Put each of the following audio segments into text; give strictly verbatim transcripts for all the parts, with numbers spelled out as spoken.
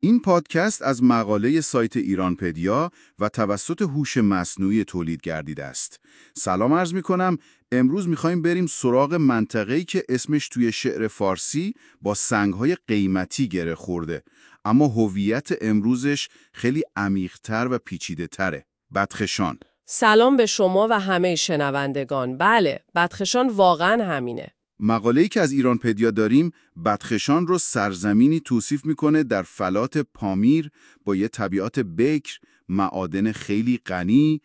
این پادکست از مقاله سایت ایرانپدیا و توسط هوش مصنوعی تولید گردیده است. سلام عرض می‌کنم. امروز می‌خوایم بریم سراغ منطقه‌ای که اسمش توی شعر فارسی با سنگ‌های قیمتی گره خورده، اما هویت امروزش خیلی عمیق‌تر و پیچیده‌تره. بدخشان. سلام به شما و همه شنوندگان. بله، بدخشان واقعا همینه. مقاله‌ای که از ایرانپدیا داریم بدخشان رو سرزمینی توصیف میکنه در فلات پامیر با یه طبیعت بکر، معادن خیلی غنی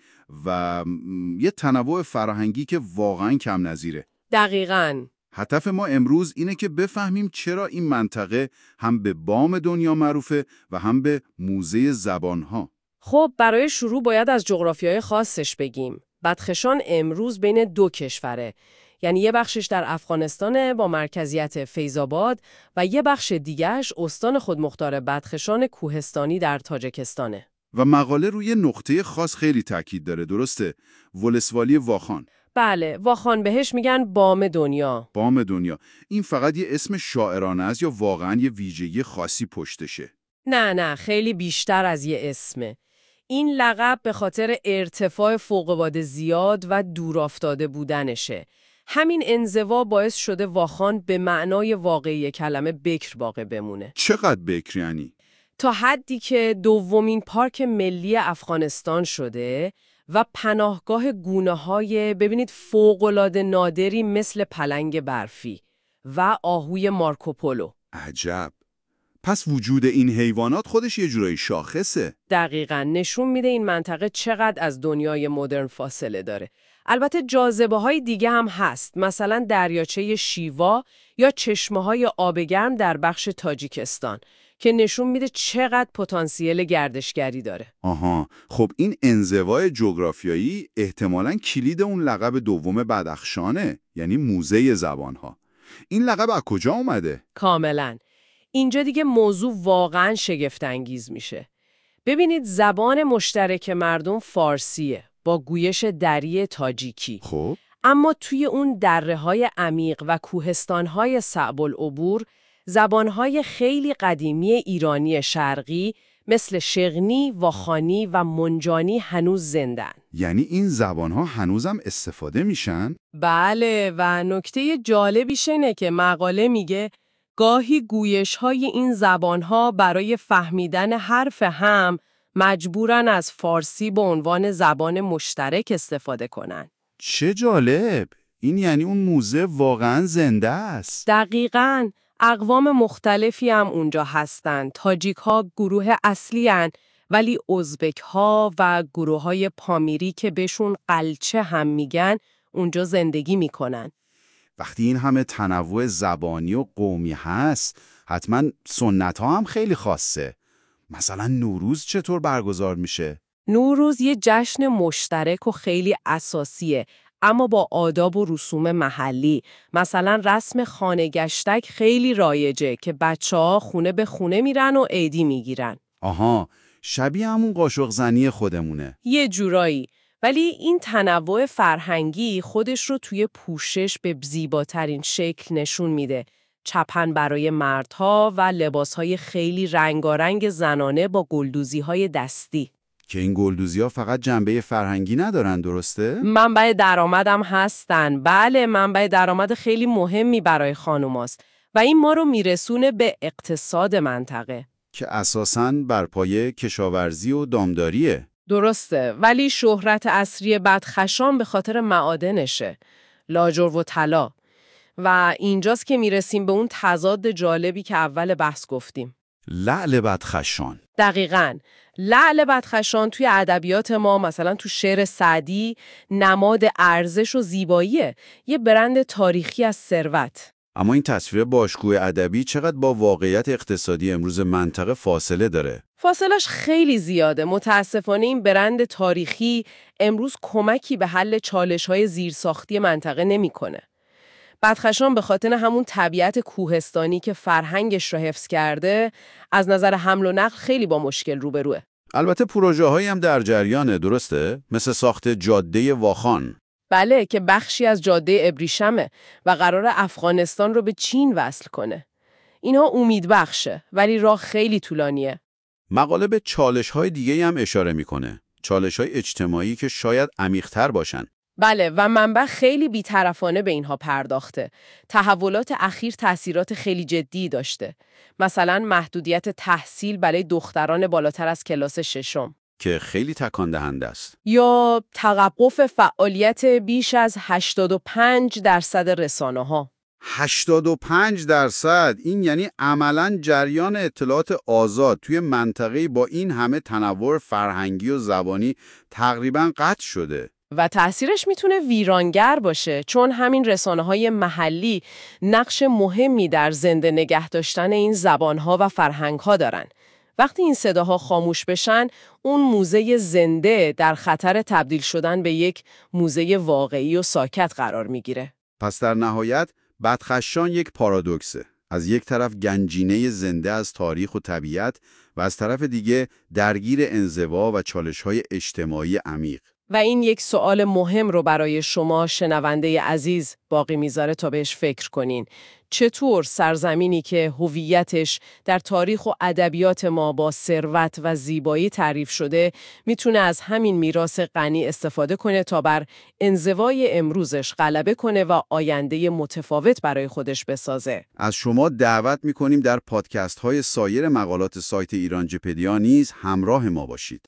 و یه تنوع فرهنگی که واقعا کم نظیره. دقیقاً. هدف ما امروز اینه که بفهمیم چرا این منطقه هم به بام دنیا معروفه و هم به موزه زبانها. خب برای شروع باید از جغرافیای خاصش بگیم. بدخشان امروز بین دو کشوره. یعنی یه بخشش در افغانستانه با مرکزیت فیض‌آباد و یه بخش دیگهش استان خودمختار بدخشان کوهستانی در تاجیکستانه. و مقاله روی نقطه خاص خیلی تاکید داره، درسته؟ ولسوالی واخان. بله، واخان بهش میگن بام دنیا. بام دنیا. این فقط یه اسم شاعرانه است یا واقعا یه ویژگی خاصی پشتشه؟ نه نه، خیلی بیشتر از یه اسمه. این لقب به خاطر ارتفاع فوق‌العاده زیاد و دورافتاده بودنشه. همین انزوا باعث شده واخان به معنای واقعی کلمه بکر باقی بمونه. چقدر بکر یعنی؟ تا حدی که دومین پارک ملی افغانستان شده و پناهگاه گونه‌های ببینید فوق‌العاده نادری مثل پلنگ برفی و آهوی مارکوپولو. عجب. پس وجود این حیوانات خودش یه جورایی شاخصه. دقیقاً نشون میده این منطقه چقدر از دنیای مدرن فاصله داره. البته جاذبه‌های دیگه هم هست، مثلا دریاچه شیوا یا چشمه‌های آب گرم در بخش تاجیکستان که نشون میده چقدر پتانسیل گردشگری داره. آها، خب این انزوای جغرافیایی احتمالاً کلید اون لقب دوم بدخشانه، یعنی موزه زبانها. این لقب از کجا اومده؟ کاملاً. اینجا دیگه موضوع واقعاً شگفت‌انگیز میشه. ببینید زبان مشترک مردم فارسیه با گویش دری تاجیکی. خب اما توی اون دره‌های عمیق و کوهستان‌های صعب العبور زبان‌های خیلی قدیمی ایرانی شرقی مثل شغنی، واخانی و منجانی هنوز زندن. یعنی این زبانها هنوزم استفاده میشن؟ بله، و نکته جالبیش اینه که مقاله میگه گاهی گویش‌های این زبان‌ها برای فهمیدن حرف هم مجبورن از فارسی به عنوان زبان مشترک استفاده کنن. چه جالب! این یعنی اون موزه واقعاً زنده است. دقیقاً. اقوام مختلفی هم اونجا هستن. تاجیک ها گروه اصلی هن، ولی ازبک ها و گروه های پامیری که بهشون قلچه هم میگن اونجا زندگی میکنن. وقتی این همه تنوع زبانی و قومی هست، حتما سنت ها هم خیلی خاصه. مثلا نوروز چطور برگزار میشه؟ نوروز یه جشن مشترک و خیلی اساسیه، اما با آداب و رسوم محلی. مثلا رسم خانه گشتک خیلی رایجه که بچه‌ها خونه به خونه میرن و عیدی میگیرن. آها، شبیه همون قاشق زنی خودمونه. یه جورایی. ولی این تنوع فرهنگی خودش رو توی پوشش به زیباترین شکل نشون میده. چپن برای مردها و لباسهای خیلی رنگارنگ زنانه با گلدوزی‌های دستی. که این گلدوزی‌ها فقط جنبه فرهنگی ندارن، درسته؟ منبع درآمدم هستن. بله، منبع درآمد خیلی مهمی برای خانوماست و این ما رو میرسونه به اقتصاد منطقه که اساساً بر پایه کشاورزی و دامداریه. درسته، ولی شهرت اصلی بدخشان به خاطر معادنشه، لاجرم و طلا. و اینجاست که میرسیم به اون تضاد جالبی که اول بحث گفتیم. لعل بدخشان. دقیقاً. لعل بدخشان توی ادبیات ما، مثلا تو شعر سعدی، نماد ارزش و زیباییه، یه برند تاریخی از ثروت. اما این تصویر باشکوه ادبی چقدر با واقعیت اقتصادی امروز منطقه فاصله داره؟ فاصلش خیلی زیاده. متاسفانه این برند تاریخی امروز کمکی به حل چالش‌های زیرساختی منطقه نمی‌کنه. بدخشان به خاطر همون طبیعت کوهستانی که فرهنگش را حفظ کرده، از نظر حمل و نقل خیلی با مشکل روبروه. البته پروژه هایی هم در جریانه، درسته؟ مثل ساخت جاده واخان. بله، که بخشی از جاده ابریشمه و قرار افغانستان رو به چین وصل کنه. اینها امید بخشه، ولی راه خیلی طولانیه. مقاله به چالش‌های دیگه هم اشاره میکنه. چالش‌های اجتماعی که شاید عمیق‌تر باشن. بله و منبع خیلی بی‌طرفانه به اینها پرداخته. تحولات اخیر تأثیرات خیلی جدی داشته. مثلا محدودیت تحصیل برای دختران بالاتر از کلاس ششم. که خیلی تکان دهنده است. یا توقف فعالیت بیش از هشتاد و پنج درصد رسانه‌ها. هشتاد و پنج درصد این یعنی عملاً جریان اطلاعات آزاد توی منطقه‌ای با این همه تنوع فرهنگی و زبانی تقریباً قطع شده. و تأثیرش میتونه ویرانگر باشه چون همین رسانه‌های محلی نقش مهمی در زنده نگه داشتن این زبان‌ها و فرهنگ‌ها دارن. وقتی این صداها خاموش بشن، اون موزه زنده در خطر تبدیل شدن به یک موزه واقعی و ساکت قرار میگیره. پس در نهایت بدخشان یک پارادوکسه. از یک طرف گنجینه زنده از تاریخ و طبیعت و از طرف دیگه درگیر انزوا و چالش‌های اجتماعی عمیق. و این یک سوال مهم رو برای شما شنونده عزیز باقی میذاره تا بهش فکر کنین. چطور سرزمینی که هویتش در تاریخ و ادبیات ما با ثروت و زیبایی تعریف شده میتونه از همین میراث غنی استفاده کنه تا بر انزوای امروزش غلبه کنه و آینده متفاوت برای خودش بسازه. از شما دعوت میکنیم در پادکست های سایر مقالات سایت ایرانجپدیا نیز همراه ما باشید.